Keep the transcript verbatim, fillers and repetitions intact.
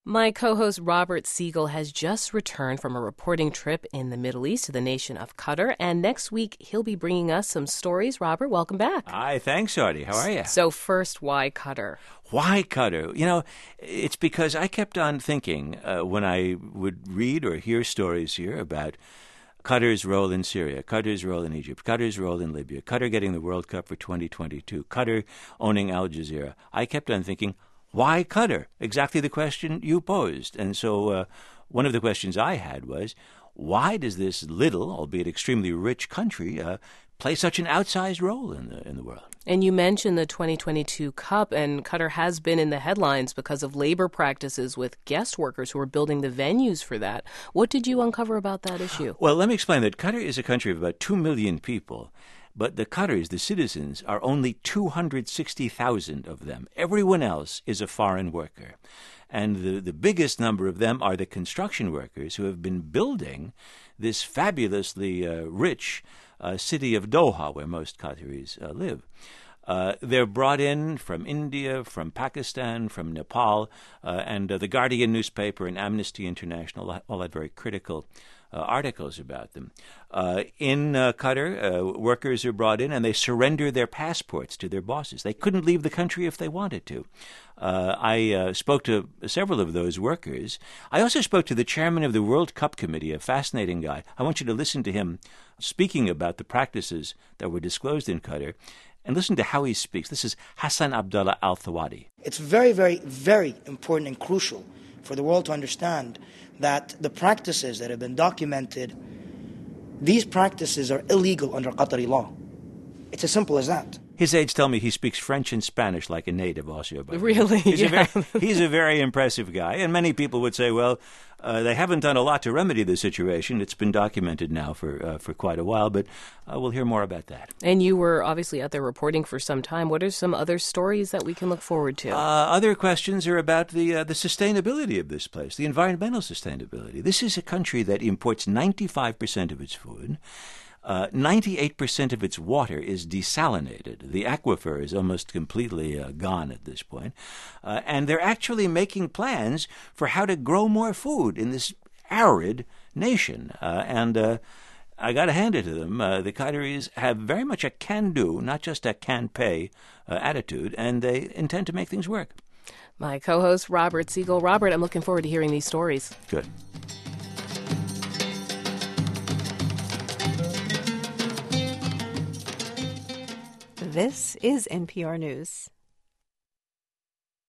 My co-host Robert Siegel has just returned from a reporting trip in the Middle East to the nation of Qatar, and next week he'll be bringing us some stories. Robert, welcome back. Hi, thanks, Artie. How are you? So first, why Qatar? Why Qatar? You know, it's because I kept on thinking uh, when I would read or hear stories here about Qatar's role in Syria, Qatar's role in Egypt, Qatar's role in Libya, Qatar getting the World Cup for twenty twenty-two, Qatar owning Al Jazeera. I kept on thinking, why Qatar? Exactly the question you posed. And so uh, one of the questions I had was, why does this little, albeit extremely rich country uh, play such an outsized role in the in the world? And you mentioned the twenty twenty-two Cup, and Qatar has been in the headlines because of labor practices with guest workers who are building the venues for that. What did you uncover about that issue? Well, let me explain that Qatar is a country of about two million people. But the Qataris, the citizens, are only two hundred sixty thousand of them. Everyone else is a foreign worker. And the, the biggest number of them are the construction workers who have been building this fabulously uh, rich uh, city of Doha, where most Qataris uh, live. Uh, they're brought in from India, from Pakistan, from Nepal, uh, and uh, the Guardian newspaper and Amnesty International all had very critical uh, articles about them. Uh, in uh, Qatar, uh, workers are brought in and they surrender their passports to their bosses. They couldn't leave the country if they wanted to. Uh, I uh, spoke to several of those workers. I also spoke to the chairman of the World Cup Committee, a fascinating guy. I want you to listen to him speaking about the practices that were disclosed in Qatar. And listen to how he speaks. This is Hassan Abdullah Al-Thawadi. It's very, very, very important and crucial for the world to understand that the practices that have been documented, these practices are illegal under Qatari law. It's as simple as that. His aides tell me he speaks French and Spanish like a native, also. Really? He's, yeah. a very, he's a very impressive guy. And many people would say, well, uh, they haven't done a lot to remedy the situation. It's been documented now for uh, for quite a while, but uh, we'll hear more about that. And you were obviously out there reporting for some time. What are some other stories that we can look forward to? Uh, other questions are about the, uh, the sustainability of this place, the environmental sustainability. This is a country that imports ninety-five percent of its food. Uh, ninety-eight percent of its water is desalinated. The aquifer is almost completely uh, gone at this point. Uh, and they're actually making plans for how to grow more food in this arid nation. Uh, and uh, I got to hand it to them. Uh, the Qataris have very much a can-do, not just a can-pay uh, attitude, and they intend to make things work. My co-host, Robert Siegel. Robert, I'm looking forward to hearing these stories. Good. This is N P R News.